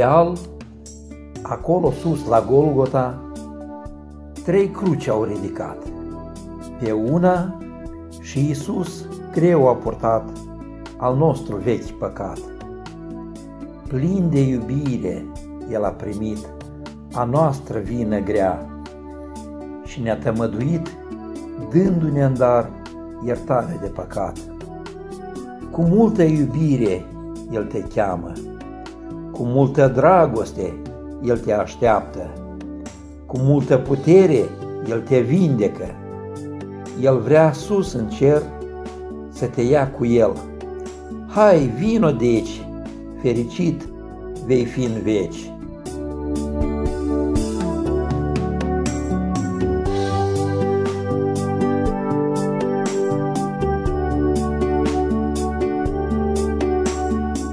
deal, acolo sus la Golgota, 3 cruci au ridicat. Pe una și Iisus greu a purtat al nostru vechi păcat. Plin de iubire El a primit a noastră vină grea și ne-a tămăduit dându-ne în dar iertare de păcat. Cu multă iubire El te cheamă, cu multă dragoste El te așteaptă, cu multă putere El te vindecă. El vrea sus în cer să te ia cu El. Hai, vino deci, fericit vei fi în veci.